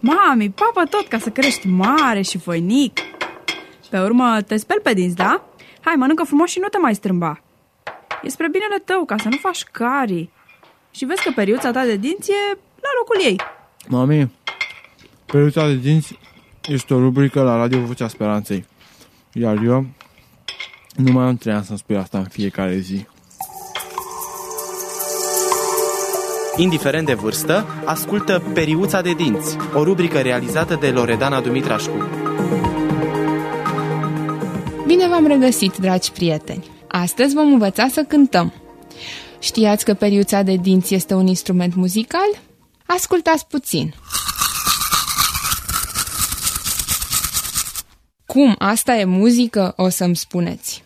Mami, papă tot ca să crești mare și voinic. Pe urmă te speli pe dinți, da? Hai, mănâncă frumos și nu te mai strâmba. E spre binele tău, ca să nu faci carii. Și vezi că periuța ta de dinți e la locul ei. Mami, periuța de dinți este o rubrică la Radio Vocea Speranței. Iar eu nu mai am 3 ani să-mi spui asta în fiecare zi. Indiferent de vârstă, ascultă Periuța de dinți, o rubrică realizată de Loredana Dumitrașcu. Bine v-am regăsit, dragi prieteni! Astăzi vom învăța să cântăm. Știați că periuța de dinți este un instrument muzical? Ascultați puțin! Cum asta e muzică, o să-mi spuneți.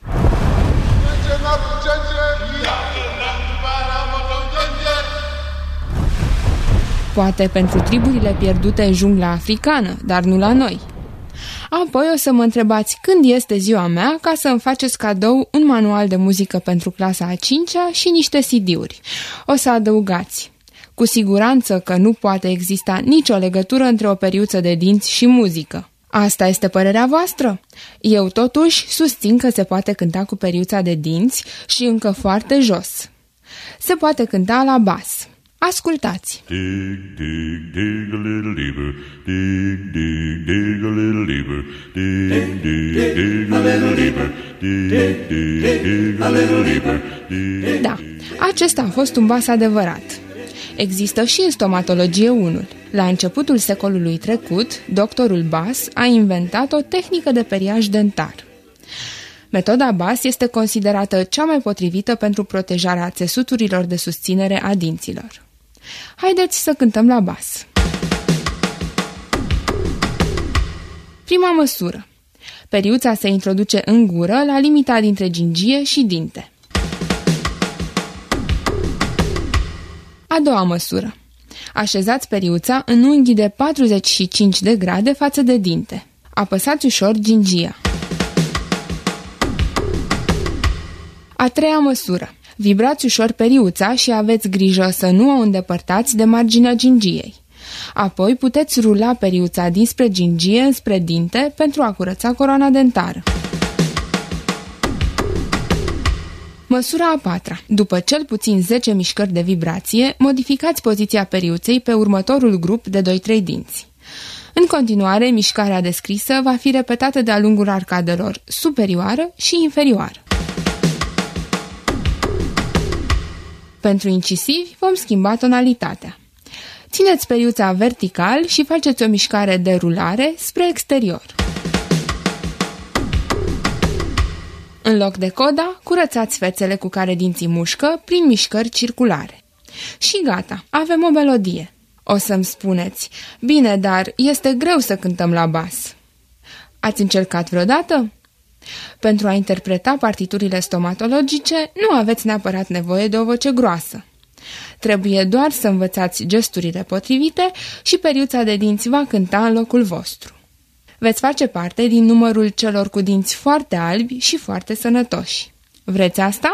Poate pentru triburile pierdute în jungla africană, dar nu la noi. Apoi o să mă întrebați când este ziua mea ca să îmi faceți cadou un manual de muzică pentru clasa a 5-a și niște CD-uri. O să adăugați. Cu siguranță că nu poate exista nicio legătură între o periuță de dinți și muzică. Asta este părerea voastră? Eu totuși susțin că se poate cânta cu periuța de dinți și încă foarte jos. Se poate cânta la bas. Ascultați! Dig, dig, dig a little deeper. Dig, dig, dig a little deeper. Dig, dig, dig a little deeper. Dig, dig, dig a little deeper. Da, acesta a fost un bas adevărat. Există și în stomatologie unul. La începutul secolului trecut, doctorul Bass a inventat o tehnică de periaj dentar. Metoda Bass este considerată cea mai potrivită pentru protejarea țesuturilor de susținere a dinților. Haideți să cântăm la bas. Prima măsură. Periuța se introduce în gură la limita dintre gingie și dinte. A doua măsură. Așezați periuța în unghi de 45 de grade față de dinte. Apăsați ușor gingia. A treia măsură. Vibrați ușor periuța și aveți grijă să nu o îndepărtați de marginea gingiei. Apoi puteți rula periuța dinspre gingie înspre dinte pentru a curăța coroana dentară. Măsura a patra. După cel puțin 10 mișcări de vibrație, modificați poziția periuței pe următorul grup de 2-3 dinți. În continuare, mișcarea descrisă va fi repetată de-a lungul arcadelor superioară și inferioară. Pentru incisivi vom schimba tonalitatea. Țineți periuța vertical și faceți o mișcare de rulare spre exterior. În loc de coda, curățați fețele cu care dinții mușcă prin mișcări circulare. Și gata, avem o melodie. O să-mi spuneți, bine, dar este greu să cântăm la bas. Ați încercat vreodată? Pentru a interpreta partiturile stomatologice, nu aveți neapărat nevoie de o voce groasă. Trebuie doar să învățați gesturile potrivite și periuța de dinți va cânta în locul vostru. Veți face parte din numărul celor cu dinți foarte albi și foarte sănătoși. Vreți asta?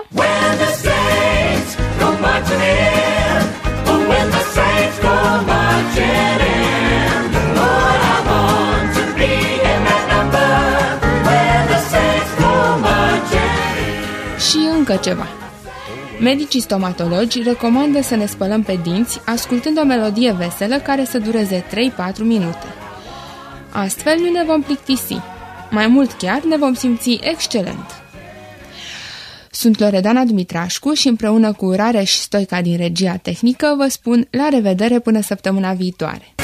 Și încă ceva. Medicii stomatologi recomandă să ne spălăm pe dinți ascultând o melodie veselă care să dureze 3-4 minute. Astfel nu ne vom plictisi. Mai mult chiar ne vom simți excelent. Sunt Loredana Dumitrașcu și împreună cu Rareș Stoica din regia tehnică vă spun la revedere până săptămâna viitoare.